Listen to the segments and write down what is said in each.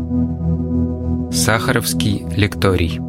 Сахаровский лекторий.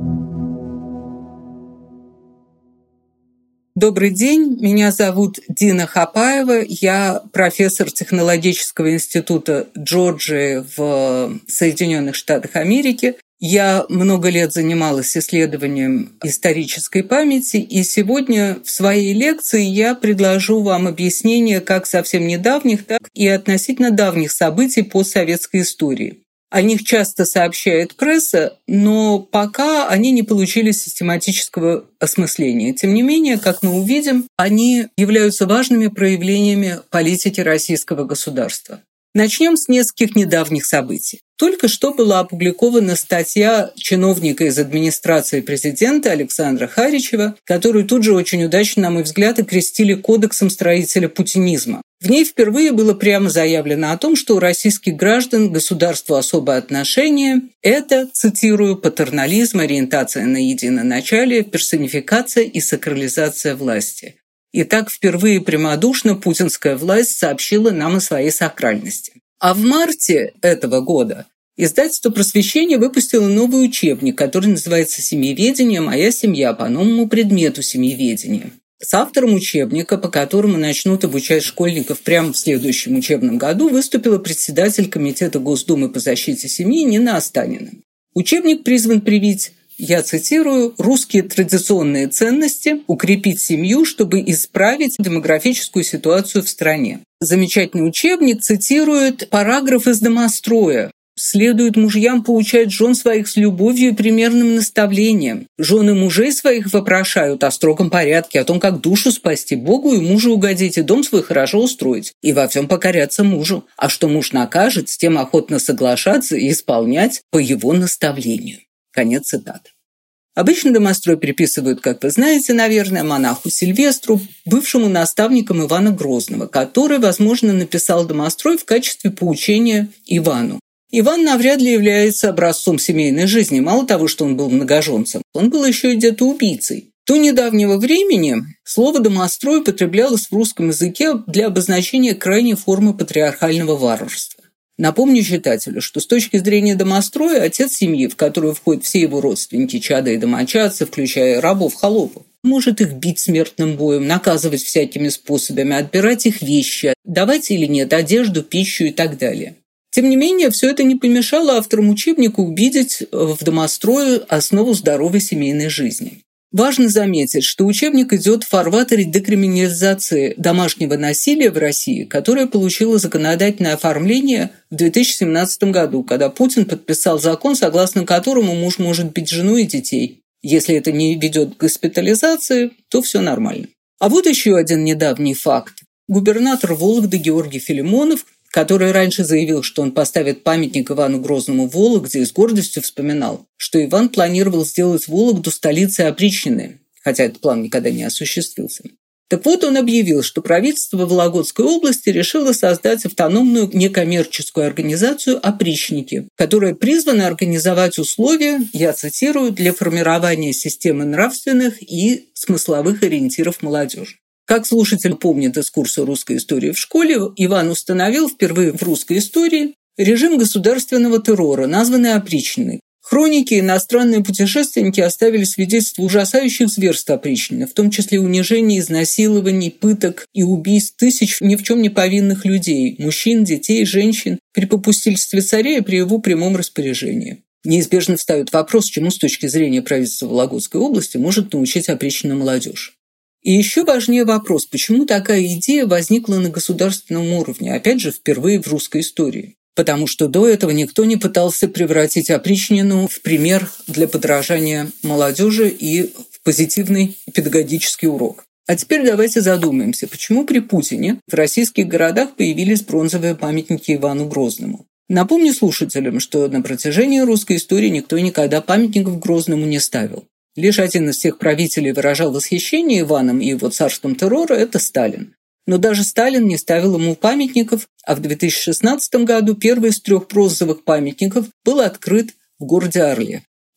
Добрый день, меня зовут Дина Хапаева, я профессор технологического института Джорджии в Соединенных Штатах Америки. Я много лет занималась исследованием исторической памяти, и сегодня в своей лекции я предложу вам объяснение как совсем недавних, так и относительно давних событий постсоветской истории. О них часто сообщает пресса, но пока они не получили систематического осмысления. Тем не менее, как мы увидим, они являются важными проявлениями политики российского государства. Начнем с нескольких недавних событий. Только что была опубликована статья чиновника из администрации президента Александра Харичева, которую тут же очень удачно, на мой взгляд, окрестили кодексом строителя путинизма. В ней впервые было прямо заявлено о том, что у российских граждан к государству особое отношение – это, цитирую, патернализм, ориентация на единоначалие, персонификация и сакрализация власти. И так впервые прямодушно путинская власть сообщила нам о своей сакральности. А в марте этого года издательство «Просвещение» выпустило новый учебник, который называется «Семьеведение. Моя семья» по новому предмету семьеведения. С автором учебника, по которому начнут обучать школьников прямо в следующем учебном году, выступила председатель Комитета Госдумы по защите семьи Нина Останина. Учебник призван привить, я цитирую, «русские традиционные ценности, укрепить семью, чтобы исправить демографическую ситуацию в стране». Замечательный учебник цитирует параграф из «Домостроя». «Следует мужьям поучать жен своих с любовью и примерным наставлением. Жены мужей своих вопрошают о строгом порядке, о том, как душу спасти, Богу и мужу угодить, и дом свой хорошо устроить, и во всем покоряться мужу. А что муж накажет, с тем охотно соглашаться и исполнять по его наставлению». Конец цитаты. Обычно домострой приписывают, как вы знаете, наверное, монаху Сильвестру, бывшему наставником Ивана Грозного, который, возможно, написал домострой в качестве поучения Ивану. Иван навряд ли является образцом семейной жизни. Мало того, что он был многоженцем, он был еще и детоубийцей. До недавнего времени слово «домострой» употреблялось в русском языке для обозначения крайней формы патриархального варварства. Напомню читателю, что с точки зрения домостроя отец семьи, в которую входят все его родственники, чада и домочадцы, включая рабов-холопов, может их бить смертным боем, наказывать всякими способами, отбирать их вещи, давать или нет одежду, пищу и так далее. Тем не менее, все это не помешало авторам учебника увидеть в домострое основу здоровой семейной жизни. Важно заметить, что учебник идет в фарватере декриминализации домашнего насилия в России, которое получило законодательное оформление в 2017 году, когда Путин подписал закон, согласно которому муж может бить жену и детей. Если это не ведет к госпитализации, то все нормально. А вот еще один недавний факт. Губернатор Вологды Георгий Филимонов, который раньше заявил, что он поставит памятник Ивану Грозному в Вологде, и с гордостью вспоминал, что Иван планировал сделать Вологду столицей опричнины, хотя этот план никогда не осуществился. Так вот, он объявил, что правительство Вологодской области решило создать автономную некоммерческую организацию «Опричники», которая призвана организовать условия, я цитирую, для формирования системы нравственных и смысловых ориентиров молодежи. Как слушатель помнит из курса русской истории в школе, Иван установил впервые в русской истории режим государственного террора, названный опричниной. Хроники и иностранные путешественники оставили свидетельство ужасающих зверств опричнины, в том числе унижений, изнасилований, пыток и убийств тысяч ни в чем не повинных людей, мужчин, детей, женщин, при попустительстве царя и при его прямом распоряжении. Неизбежно встает вопрос, чему с точки зрения правительства Вологодской области может научить опричнину молодежь. И еще важнее вопрос, почему такая идея возникла на государственном уровне, опять же, впервые в русской истории. Потому что до этого никто не пытался превратить опричнину в пример для подражания молодежи и в позитивный педагогический урок. А теперь давайте задумаемся, почему при Путине в российских городах появились бронзовые памятники Ивану Грозному. Напомню слушателям, что на протяжении русской истории никто никогда памятников Грозному не ставил. Лишь один из всех правителей выражал восхищение Иваном и его царством террора – это Сталин. Но даже Сталин не ставил ему памятников, а в 2016 году первый из 3 бронзовых памятников был открыт в городе Орле.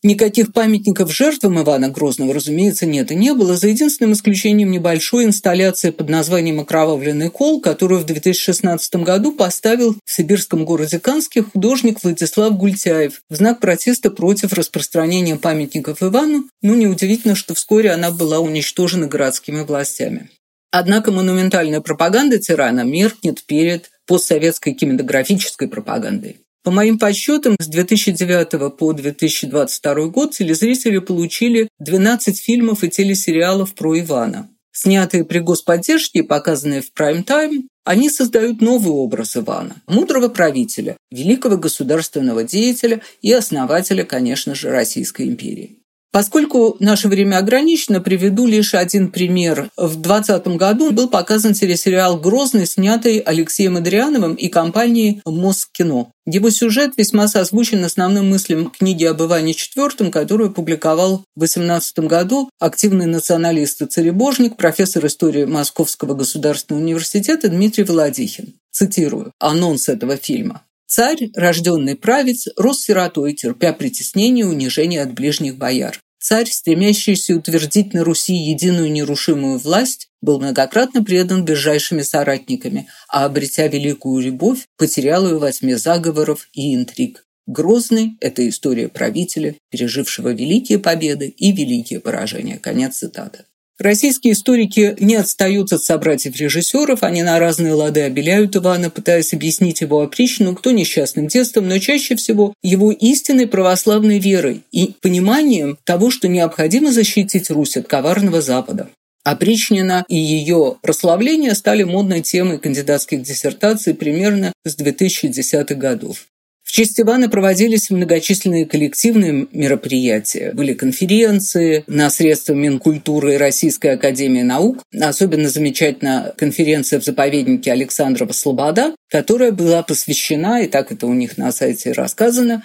Никаких памятников жертвам Ивана Грозного, разумеется, нет и не было, за единственным исключением небольшой инсталляции под названием «Окровавленный кол», которую в 2016 году поставил в сибирском городе Канске художник Владислав Гультяев в знак протеста против распространения памятников Ивану. Неудивительно, что вскоре она была уничтожена городскими властями. Однако монументальная пропаганда тирана меркнет перед постсоветской кинематографической пропагандой. По моим подсчетам, с 2009 по 2022 год телезрители получили 12 фильмов и телесериалов про Ивана. Снятые при господдержке и показанные в прайм-тайм, они создают новый образ Ивана – мудрого правителя, великого государственного деятеля и основателя, конечно же, Российской империи. Поскольку наше время ограничено, приведу лишь один пример. В 2020 году был показан телесериал «Грозный», снятый Алексеем Адриановым и компанией «Москино». Его сюжет весьма созвучен основным мыслям книги об Иване IV, которую опубликовал в 2018 году активный националист и царебожник, профессор истории Московского государственного университета Дмитрий Володихин. Цитирую анонс этого фильма. «Царь, рожденный правец, рос сиротой, терпя притеснение и унижение от ближних бояр. Царь, стремящийся утвердить на Руси единую нерушимую власть, был многократно предан ближайшими соратниками, а, обретя великую любовь, потерял ее во тьме заговоров и интриг. Грозный – это история правителя, пережившего великие победы и великие поражения». Конец цитаты. Российские историки не отстают от собратьев-режиссеров, они на разные лады обеляют Ивана, пытаясь объяснить его опричнину, кто несчастным детством, но чаще всего его истинной православной верой и пониманием того, что необходимо защитить Русь от коварного Запада. Опричнина и ее прославление стали модной темой кандидатских диссертаций примерно с 2010-х годов. В честь Ивана проводились многочисленные коллективные мероприятия. Были конференции на средства Минкультуры и Российской академии наук. Особенно замечательна конференция в заповеднике Александрова Слобода, которая была посвящена, и так это у них на сайте рассказано,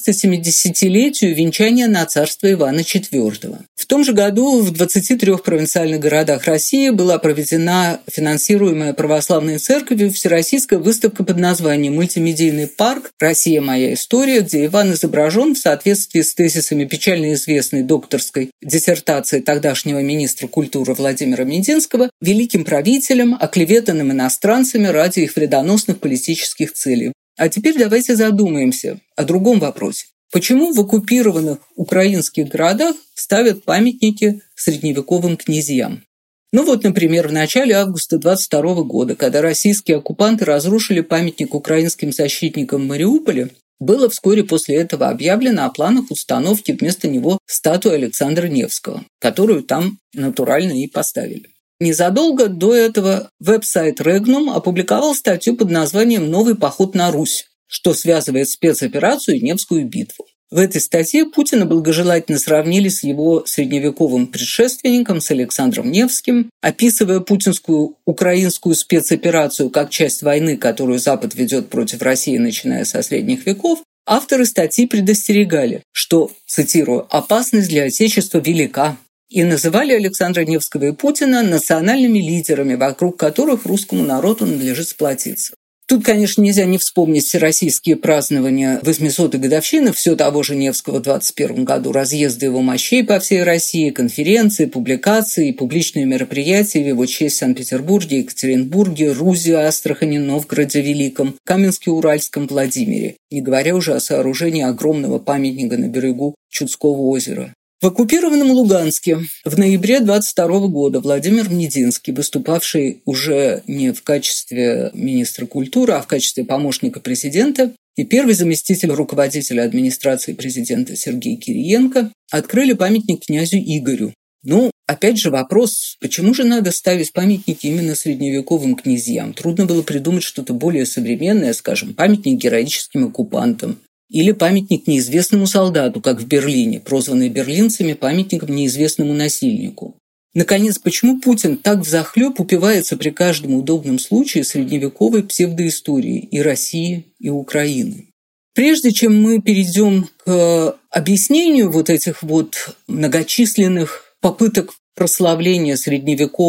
470-летию венчания на царство Ивана IV. В том же году в 23 провинциальных городах России была проведена финансируемая православной церковью всероссийская выставка под названием «Мультимедийный парк. Россия. Моя история», где Иван изображен в соответствии с тезисами печально известной докторской диссертации тогдашнего министра культуры Владимира Мединского великим правителем, оклеветанным иностранцами ради их вредоносных политических целей. А теперь давайте задумаемся о другом вопросе. Почему в оккупированных украинских городах ставят памятники средневековым князьям? Например, в начале августа 22 года, когда российские оккупанты разрушили памятник украинским защитникам в Мариуполе, было вскоре после этого объявлено о планах установки вместо него статуи Александра Невского, которую там натурально и поставили. Незадолго до этого веб-сайт Regnum опубликовал статью под названием «Новый поход на Русь», что связывает спецоперацию и Невскую битву. В этой статье Путина благожелательно сравнили с его средневековым предшественником, с Александром Невским. Описывая путинскую украинскую спецоперацию как часть войны, которую Запад ведет против России, начиная со средних веков, авторы статьи предостерегали, что, цитирую, «опасность для Отечества велика», и называли Александра Невского и Путина национальными лидерами, вокруг которых русскому народу надлежит сплотиться. Тут, конечно, нельзя не вспомнить всероссийские празднования 800-й годовщины все того же Невского в 2021 году, разъезды его мощей по всей России, конференции, публикации и публичные мероприятия в его честь в Санкт-Петербурге, Екатеринбурге, Рузе, Астрахани, Новгороде Великом, Каменске-Уральском, Владимире, не говоря уже о сооружении огромного памятника на берегу Чудского озера. В оккупированном Луганске в ноябре 22 года Владимир Мединский, выступавший уже не в качестве министра культуры, а в качестве помощника президента, и первый заместитель руководителя администрации президента Сергей Кириенко открыли памятник князю Игорю. Опять же вопрос, почему же надо ставить памятники именно средневековым князьям? Трудно было придумать что-то более современное, скажем, памятник героическим оккупантам. Или памятник неизвестному солдату, как в Берлине, прозванный берлинцами памятником неизвестному насильнику. Наконец, почему Путин так взахлеб упивается при каждом удобном случае средневековой псевдоисторией и России, и Украины? Прежде чем мы перейдем к объяснению этих многочисленных попыток прославления средневековых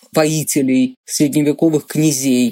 воителей, средневековых князей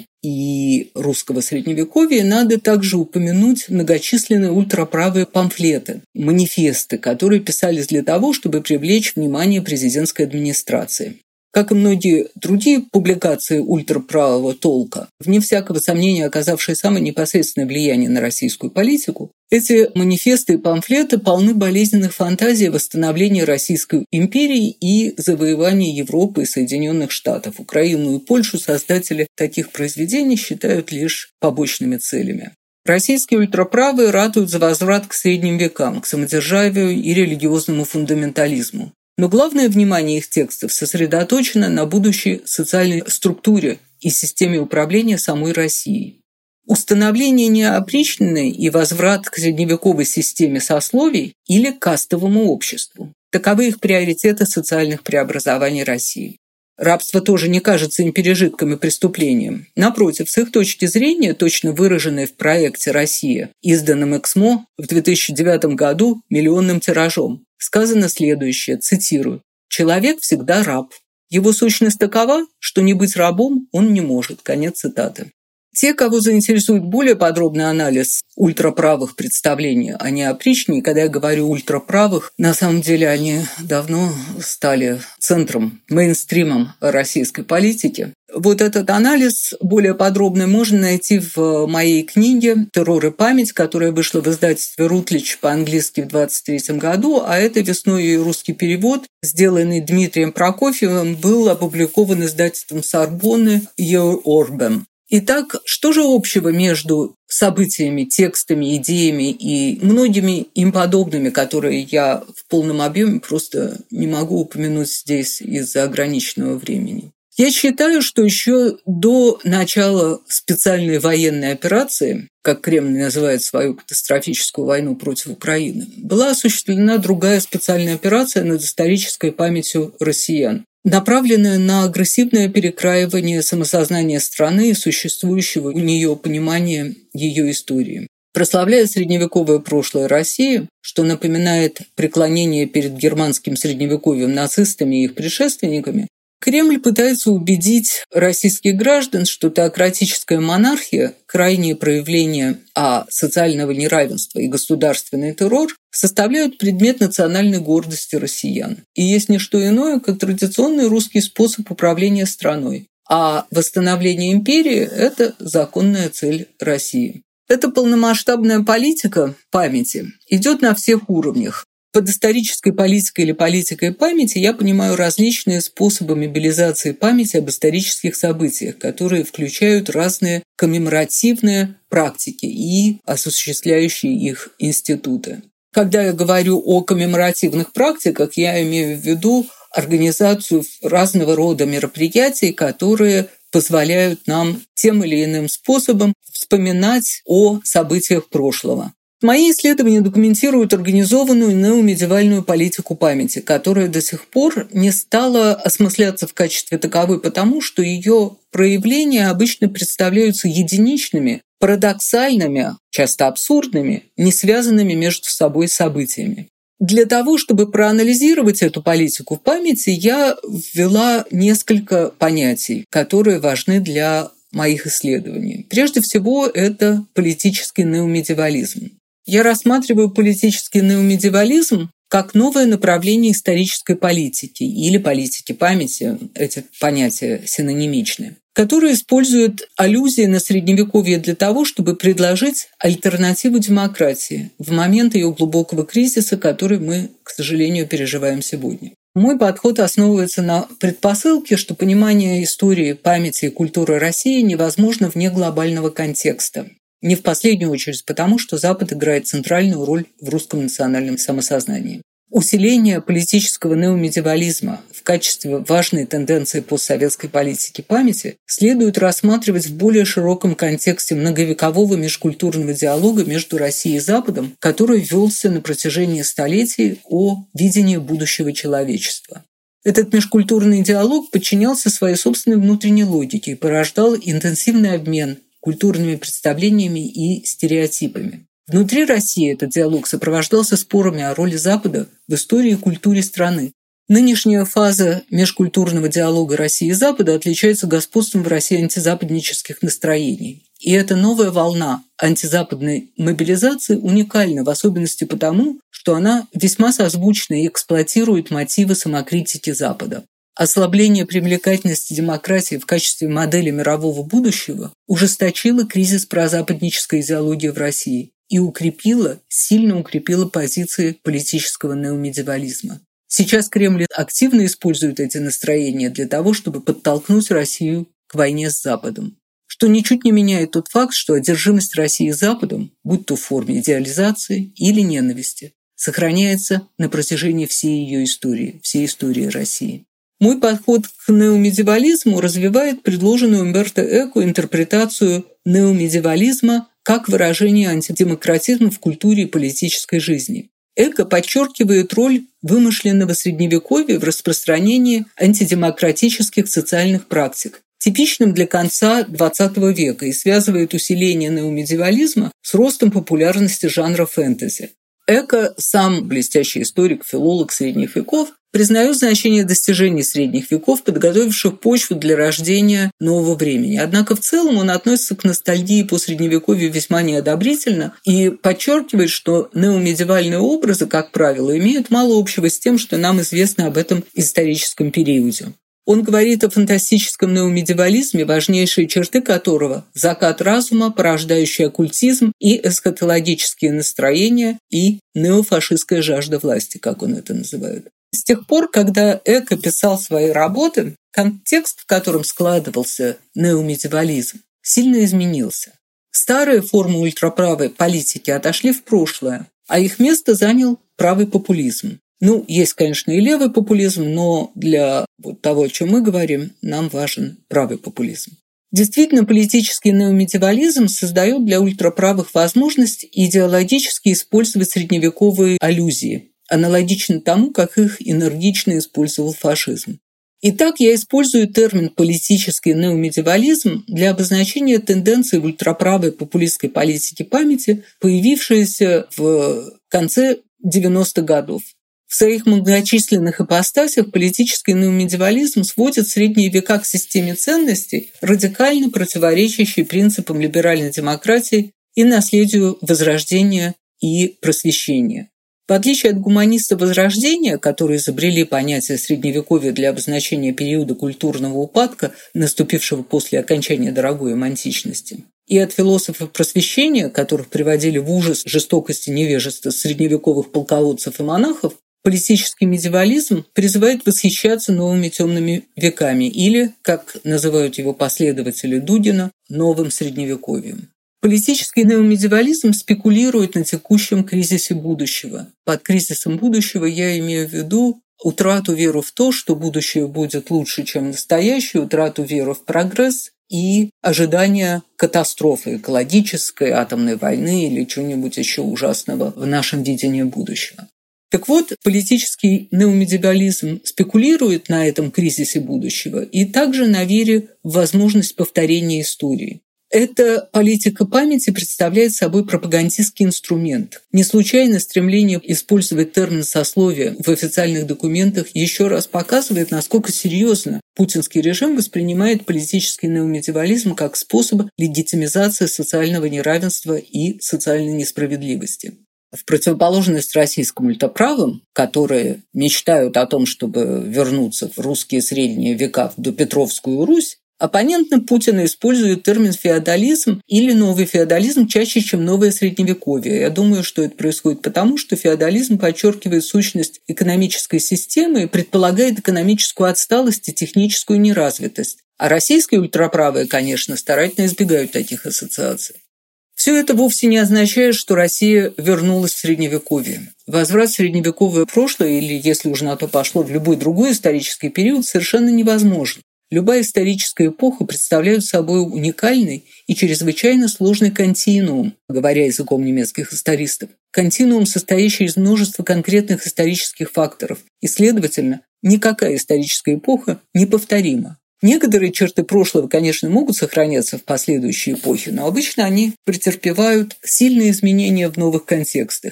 и русского средневековья, надо также упомянуть многочисленные ультраправые памфлеты, манифесты, которые писались для того, чтобы привлечь внимание президентской администрации. Как и многие другие публикации ультраправого толка, вне всякого сомнения оказавшие самое непосредственное влияние на российскую политику, эти манифесты и памфлеты полны болезненных фантазий о восстановлении Российской империи и завоевании Европы и Соединенных Штатов. Украину и Польшу создатели таких произведений считают лишь побочными целями. Российские ультраправые ратуют за возврат к средним векам, к самодержавию и религиозному фундаментализму. Но главное внимание их текстов сосредоточено на будущей социальной структуре и системе управления самой Россией. Установление неопричнины и возврат к средневековой системе сословий или кастовому обществу. Таковы их приоритеты социальных преобразований России. Рабство тоже не кажется им пережитком и преступлением. Напротив, с их точки зрения, точно выраженной в проекте «Россия», изданном «Эксмо» в 2009 году миллионным тиражом, сказано следующее, цитирую: «Человек всегда раб. Его сущность такова, что не быть рабом он не может». Конец цитаты. Те, кого заинтересует более подробный анализ ультраправых представлений о неопричнине, когда я говорю ультраправых, на самом деле они давно стали центром, мейнстримом российской политики. Вот этот анализ более подробный можно найти в моей книге «Террор и память», которая вышла в издательстве «Рутлидж» по-английски в 1923 году, а это весной ее русский перевод, сделанный Дмитрием Прокофьевым, был опубликован издательством Сорбонны «Your Orbem». Итак, что же общего между событиями, текстами, идеями и многими им подобными, которые я в полном объеме просто не могу упомянуть здесь из-за ограниченного времени? Я считаю, что еще до начала специальной военной операции, как Кремль называет свою катастрофическую войну против Украины, была осуществлена другая специальная операция над исторической памятью россиян, направленная на агрессивное перекраивание самосознания страны и существующего у нее понимания ее истории. Прославляя средневековое прошлое России, что напоминает преклонение перед германским средневековьем нацистами и их предшественниками, Кремль пытается убедить российских граждан, что теократическая монархия, крайние проявления социального неравенства и государственный террор составляют предмет национальной гордости россиян и есть не что иное, как традиционный русский способ управления страной, а восстановление империи – это законная цель России. Эта полномасштабная политика памяти идет на всех уровнях. Под исторической политикой или политикой памяти я понимаю различные способы мобилизации памяти об исторических событиях, которые включают разные коммеморативные практики и осуществляющие их институты. Когда я говорю о коммеморативных практиках, я имею в виду организацию разного рода мероприятий, которые позволяют нам тем или иным способом вспоминать о событиях прошлого. Мои исследования документируют организованную неомедиевальную политику памяти, которая до сих пор не стала осмысляться в качестве таковой, потому что ее проявления обычно представляются единичными, парадоксальными, часто абсурдными, не связанными между собой событиями. Для того, чтобы проанализировать эту политику памяти, я ввела несколько понятий, которые важны для моих исследований. Прежде всего, это политический неомедиевализм. Я рассматриваю политический неомедиевализм как новое направление исторической политики или политики памяти, эти понятия синонимичны, которые используют аллюзии на Средневековье для того, чтобы предложить альтернативу демократии в момент ее глубокого кризиса, который мы, к сожалению, переживаем сегодня. Мой подход основывается на предпосылке, что понимание истории, памяти и культуры России невозможно вне глобального контекста. Не в последнюю очередь потому, что Запад играет центральную роль в русском национальном самосознании. Усиление политического неомедиевализма в качестве важной тенденции постсоветской политики памяти следует рассматривать в более широком контексте многовекового межкультурного диалога между Россией и Западом, который велся на протяжении столетий о видении будущего человечества. Этот межкультурный диалог подчинялся своей собственной внутренней логике и порождал интенсивный обмен культурными представлениями и стереотипами. Внутри России этот диалог сопровождался спорами о роли Запада в истории и культуре страны. Нынешняя фаза межкультурного диалога России и Запада отличается господством в России антизападнических настроений. И эта новая волна антизападной мобилизации уникальна, в особенности потому, что она весьма созвучна и эксплуатирует мотивы самокритики Запада. Ослабление привлекательности демократии в качестве модели мирового будущего ужесточило кризис прозападнической идеологии в России и сильно укрепило позиции политического неомедиевализма. Сейчас Кремль активно использует эти настроения для того, чтобы подтолкнуть Россию к войне с Западом, что ничуть не меняет тот факт, что одержимость России Западом, будь то в форме идеализации или ненависти, сохраняется на протяжении всей ее истории, всей истории России. Мой подход к неомедиевализму развивает предложенную Умберто Эко интерпретацию неомедиевализма как выражение антидемократизма в культуре и политической жизни. Эко подчеркивает роль вымышленного средневековья в распространении антидемократических социальных практик, типичным для конца XX века, и связывает усиление неомедиевализма с ростом популярности жанра фэнтези. Эко, сам блестящий историк, филолог средних веков, признает значение достижений средних веков, подготовивших почву для рождения нового времени. Однако в целом он относится к ностальгии по средневековью весьма неодобрительно и подчеркивает, что неомедиевальные образы, как правило, имеют мало общего с тем, что нам известно об этом историческом периоде. Он говорит о фантастическом неомедиевализме, важнейшие черты которого – закат разума, порождающий оккультизм и эсхатологические настроения, и неофашистская жажда власти, как он это называет. С тех пор, когда Эко писал свои работы, контекст, в котором складывался неомедиевализм, сильно изменился. Старые формы ультраправой политики отошли в прошлое, а их место занял правый популизм. Есть, конечно, и левый популизм, но для того, о чем мы говорим, нам важен правый популизм. Действительно, политический неомедиевализм создает для ультраправых возможность идеологически использовать средневековые аллюзии, аналогично тому, как их энергично использовал фашизм. Итак, я использую термин «политический неомедиевализм» для обозначения тенденции в ультраправой популистской политике памяти, появившейся в конце 90-х годов. В своих многочисленных ипостасях политический неомедиевализм сводит средние века к системе ценностей, радикально противоречащей принципам либеральной демократии и наследию Возрождения и Просвещения. В отличие от гуманистов Возрождения, которые изобрели понятие Средневековья для обозначения периода культурного упадка, наступившего после окончания дорогой им античности, и от философов Просвещения, которых приводили в ужас жестокость и невежество средневековых полководцев и монахов, политический медиевализм призывает восхищаться новыми темными веками или, как называют его последователи Дудина, новым средневековьем. Политический неомедиевализм спекулирует на текущем кризисе будущего. Под кризисом будущего я имею в виду утрату веры в то, что будущее будет лучше, чем настоящее, утрату веры в прогресс и ожидание катастрофы экологической, атомной войны или чего-нибудь еще ужасного в нашем видении будущего. Так вот, политический неомедиевализм спекулирует на этом кризисе будущего и также на вере в возможность повторения истории. Эта политика памяти представляет собой пропагандистский инструмент. Не случайно стремление использовать термин сословия в официальных документах еще раз показывает, насколько серьезно путинский режим воспринимает политический неомедиевализм как способ легитимизации социального неравенства и социальной несправедливости. В противоположность российским ультраправым, которые мечтают о том, чтобы вернуться в русские средние века, в допетровскую Русь, оппоненты Путина используют термин «феодализм» или «новый феодализм» чаще, чем «новое средневековье». Я думаю, что это происходит потому, что феодализм подчеркивает сущность экономической системы и предполагает экономическую отсталость и техническую неразвитость. А российские ультраправые, конечно, старательно избегают таких ассоциаций. Все это вовсе не означает, что Россия вернулась в Средневековье. Возврат в средневековое прошлое, или, если уж на то пошло, в любой другой исторический период, совершенно невозможен. Любая историческая эпоха представляет собой уникальный и чрезвычайно сложный континуум, говоря языком немецких истористов. Континуум, состоящий из множества конкретных исторических факторов, и, следовательно, никакая историческая эпоха неповторима. Некоторые черты прошлого, конечно, могут сохраняться в последующей эпохе, но обычно они претерпевают сильные изменения в новых контекстах.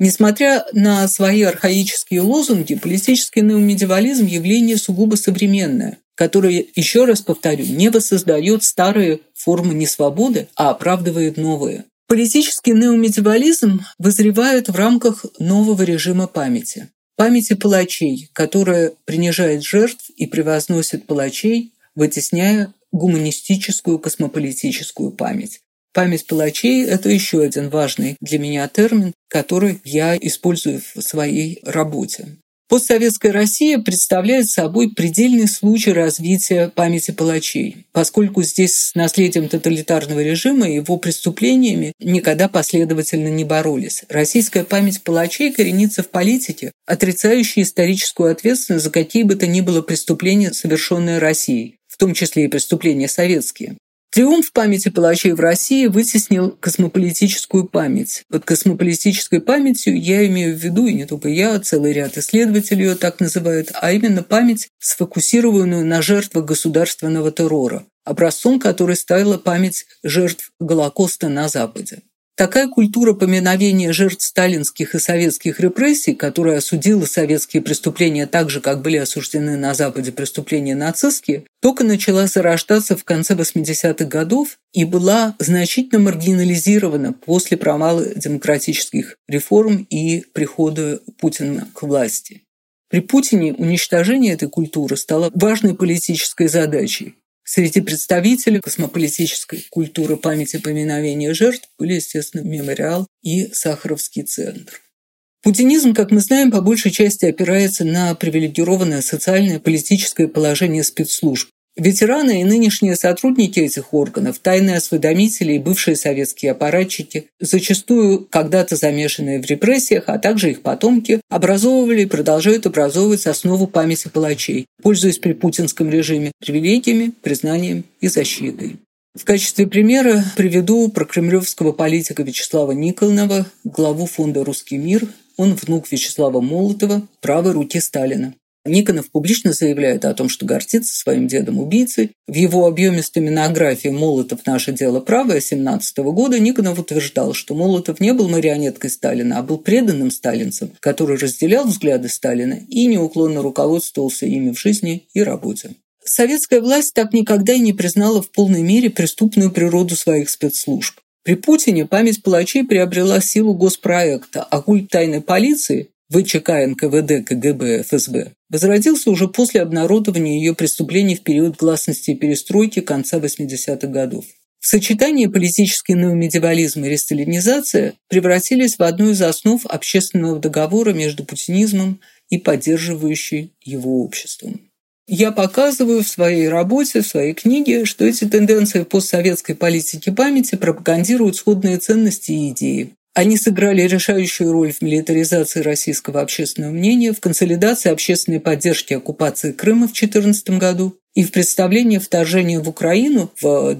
Несмотря на свои архаические лозунги, политический неомедиевализм – явление сугубо современное, которое, еще раз повторю, не воссоздает старые формы несвободы, а оправдывает новые. Политический неомедиевализм вызревает в рамках нового режима памяти. Памяти палачей, которая принижает жертв и превозносит палачей, вытесняя гуманистическую космополитическую память. Память палачей – это еще один важный для меня термин, который я использую в своей работе. Постсоветская Россия представляет собой предельный случай развития памяти палачей, поскольку здесь с наследием тоталитарного режима и его преступлениями никогда последовательно не боролись. Российская память палачей коренится в политике, отрицающей историческую ответственность за какие бы то ни было преступления, совершенные Россией, в том числе и преступления советские. Триумф памяти палачей в России вытеснил космополитическую память. Под космополитической памятью я имею в виду, и не только я, целый ряд исследователей ее так называют, а именно память, сфокусированную на жертвах государственного террора, образцом которой стала память жертв Голокоста на Западе. Такая культура поминовения жертв сталинских и советских репрессий, которая осудила советские преступления так же, как были осуждены на Западе преступления нацистские, только начала зарождаться в конце 80-х годов и была значительно маргинализирована после провала демократических реформ и прихода Путина к власти. При Путине уничтожение этой культуры стало важной политической задачей. Среди представителей космополитической культуры памяти поминовения жертв были, естественно, мемориал и Сахаровский центр. Путинизм, как мы знаем, по большей части опирается на привилегированное социальное и политическое положение спецслужб. Ветераны и нынешние сотрудники этих органов, тайные осведомители и бывшие советские аппаратчики, зачастую когда-то замешанные в репрессиях, а также их потомки, образовывали и продолжают образовывать основу памяти палачей, пользуясь при путинском режиме привилегиями, признанием и защитой. В качестве примера приведу прокремлевского политика Вячеслава Никонова, главу фонда «Русский мир». Он внук Вячеслава Молотова, правой руки Сталина. Никонов публично заявляет о том, что гордится своим дедом-убийцей. В его объемистой монографии «Молотов. Наше дело правое» 1917 года Никонов утверждал, что Молотов не был марионеткой Сталина, а был преданным сталинцем, который разделял взгляды Сталина и неуклонно руководствовался ими в жизни и работе. Советская власть так никогда и не признала в полной мере преступную природу своих спецслужб. При Путине память палачей приобрела силу госпроекта, а культ тайной полиции ВЧК, НКВД, КГБ, ФСБ возродился уже после обнародования ее преступлений в период гласности и перестройки конца 80-х годов. В сочетании политический неомедиевализм и ресталинизация превратились в одну из основ общественного договора между путинизмом и поддерживающим его обществом. Я показываю в своей работе, в своей книге, что эти тенденции в постсоветской политике памяти пропагандируют сходные ценности и идеи. Они сыграли решающую роль в милитаризации российского общественного мнения, в консолидации общественной поддержки оккупации Крыма в 2014 году и в представлении вторжения в Украину в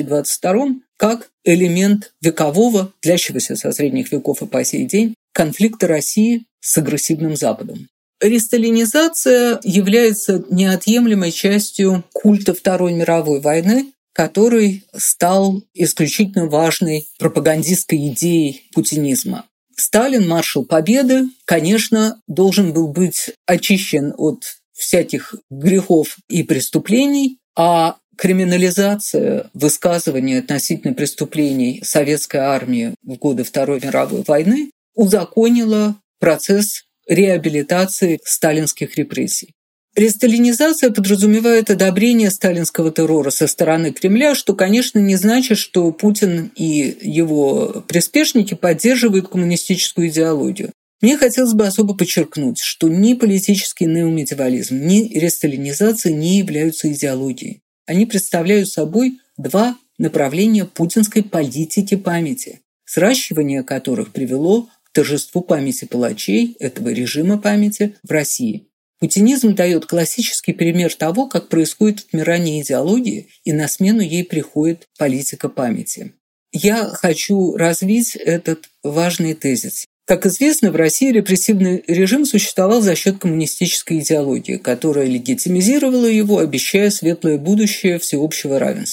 2022 как элемент векового, длящегося со средних веков и по сей день, конфликта России с агрессивным Западом. Ресталинизация является неотъемлемой частью культа Второй мировой войны, который стал исключительно важной пропагандистской идеей путинизма. Сталин, маршал Победы, конечно, должен был быть очищен от всяких грехов и преступлений, а криминализация высказываний относительно преступлений советской армии в годы Второй мировой войны узаконила процесс реабилитации сталинских репрессий. Ресталинизация подразумевает одобрение сталинского террора со стороны Кремля, что, конечно, не значит, что Путин и его приспешники поддерживают коммунистическую идеологию. Мне хотелось бы особо подчеркнуть, что ни политический неомедиевализм, ни ресталинизация не являются идеологией. Они представляют собой два направления путинской политики памяти, сращивание которых привело к торжеству памяти палачей этого режима памяти в России. Путинизм дает классический пример того, как происходит отмирание идеологии, и на смену ей приходит политика памяти. Я хочу развить этот важный тезис. Как известно, в России репрессивный режим существовал за счет коммунистической идеологии, которая легитимизировала его, обещая светлое будущее всеобщего равенства.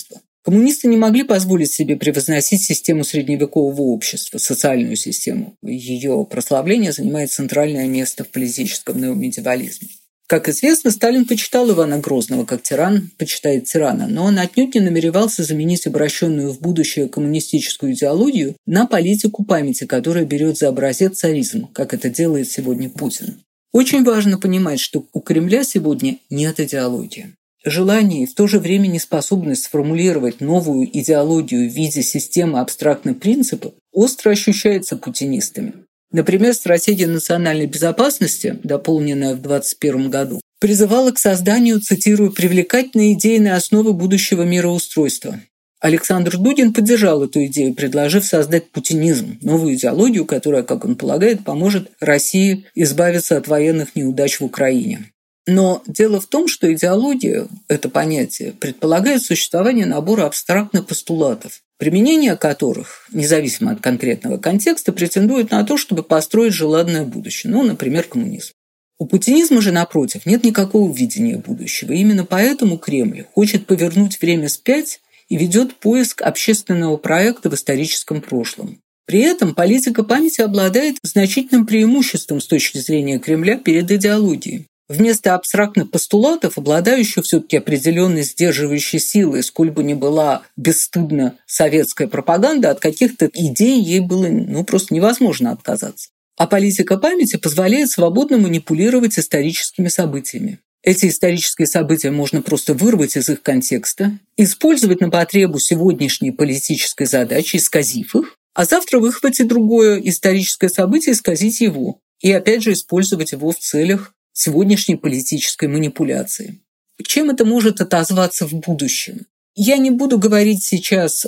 Коммунисты не могли позволить себе превозносить систему средневекового общества, социальную систему. Ее прославление занимает центральное место в политическом неомедиевализме. Как известно, Сталин почитал Ивана Грозного как тиран почитает тирана, но он отнюдь не намеревался заменить обращенную в будущее коммунистическую идеологию на политику памяти, которая берет за образец царизм, как это делает сегодня Путин. Очень важно понимать, что у Кремля сегодня нет идеологии. Желание и в то же время неспособность сформулировать новую идеологию в виде системы абстрактных принципов остро ощущается путинистами. Например, стратегия национальной безопасности, дополненная в 2021 году, призывала к созданию, цитирую, «привлекательной идейной основы будущего мироустройства». Александр Дугин поддержал эту идею, предложив создать путинизм, новую идеологию, которая, как он полагает, поможет России избавиться от военных неудач в Украине. Но дело в том, что идеология, это понятие, предполагает существование набора абстрактных постулатов, применение которых, независимо от конкретного контекста, претендует на то, чтобы построить желанное будущее, например, коммунизм. У путинизма же, напротив, нет никакого видения будущего. И именно поэтому Кремль хочет повернуть время вспять и ведет поиск общественного проекта в историческом прошлом. При этом политика памяти обладает значительным преимуществом с точки зрения Кремля перед идеологией. Вместо абстрактных постулатов, обладающих все-таки определенной сдерживающей силой, сколь бы ни была бесстыдна советская пропаганда, от каких-то идей ей было просто невозможно отказаться. А политика памяти позволяет свободно манипулировать историческими событиями. Эти исторические события можно просто вырвать из их контекста, использовать на потребу сегодняшней политической задачи, исказив их, а завтра выхватить другое историческое событие, исказить его, и опять же использовать его в целях сегодняшней политической манипуляции. Чем это может отозваться в будущем? Я не буду говорить сейчас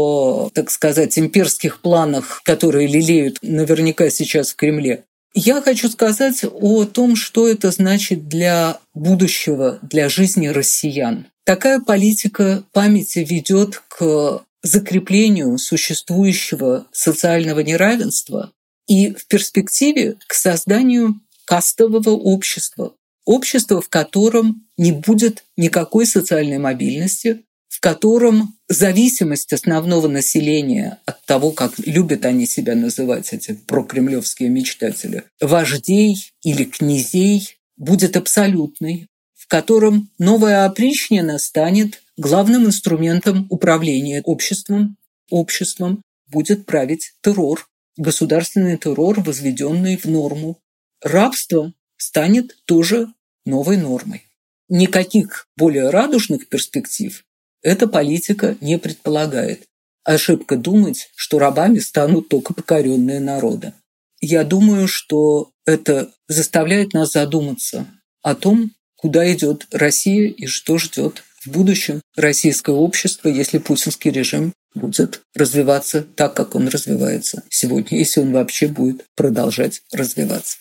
о, так сказать, имперских планах, которые лелеют наверняка сейчас в Кремле. Я хочу сказать о том, что это значит для будущего, для жизни россиян. Такая политика памяти ведет к закреплению существующего социального неравенства и в перспективе к созданию кастового общества. Общество, в котором не будет никакой социальной мобильности, в котором зависимость основного населения от того, как любят они себя называть, эти прокремлевские мечтатели, вождей или князей, будет абсолютной, в котором новая опричнина станет главным инструментом управления обществом. Обществом будет править террор, государственный террор, возведенный в норму. Рабство станет тоже новой нормой. Никаких более радужных перспектив эта политика не предполагает. Ошибка думать, что рабами станут только покоренные народы. Я думаю, что это заставляет нас задуматься о том, куда идет Россия и что ждет в будущем российское общество, если путинский режим будет развиваться так, как он развивается сегодня, если он вообще будет продолжать развиваться.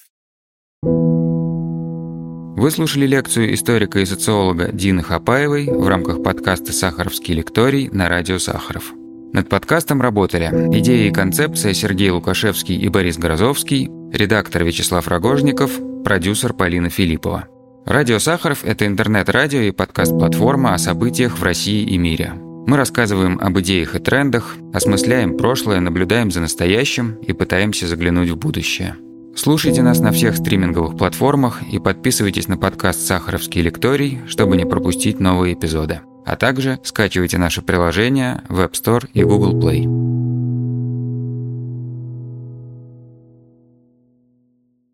Вы слушали лекцию историка и социолога Дины Хапаевой в рамках подкаста «Сахаровский лекторий» на радио Сахаров. Над подкастом работали идея и концепция Сергей Лукашевский и Борис Грозовский, редактор Вячеслав Рогожников, продюсер Полина Филиппова. Радио Сахаров – это интернет-радио и подкаст-платформа о событиях в России и мире. Мы рассказываем об идеях и трендах, осмысляем прошлое, наблюдаем за настоящим и пытаемся заглянуть в будущее. Слушайте нас на всех стриминговых платформах и подписывайтесь на подкаст «Сахаровский лекторий», чтобы не пропустить новые эпизоды. А также скачивайте наше приложение в App Store и Google Play.